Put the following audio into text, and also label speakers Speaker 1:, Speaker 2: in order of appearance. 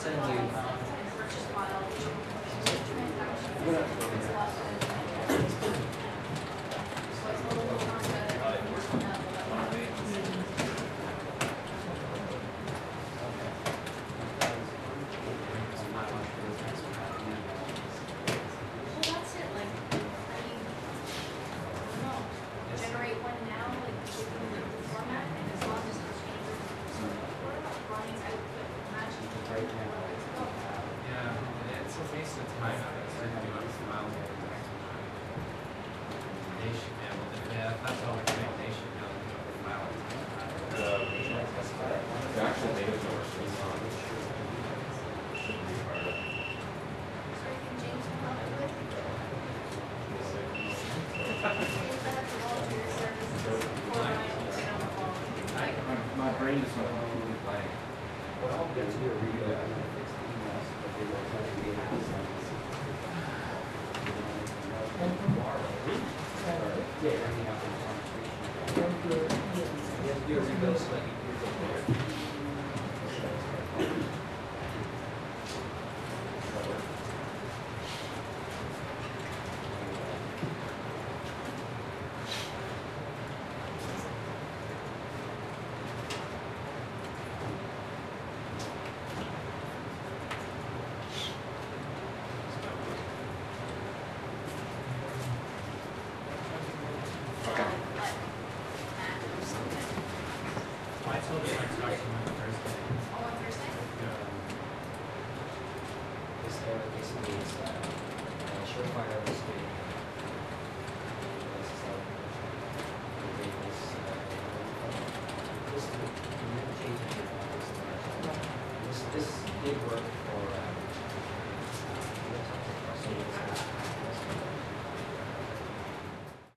Speaker 1: send you.
Speaker 2: Generate one now, like the format, and as long as it's lines output matching.
Speaker 1: Right now.
Speaker 3: Yeah, it's a waste of time. It's like doing a file they should be able to, yeah, that's all we're doing, they should be able to do a file.
Speaker 4: The actual data source is on. Should be part of it.
Speaker 2: So you can change them up with.
Speaker 4: My brain is not completely blank.
Speaker 1: What I'll get to do is read it. I'm gonna fix the emails, but they will tell me we have some.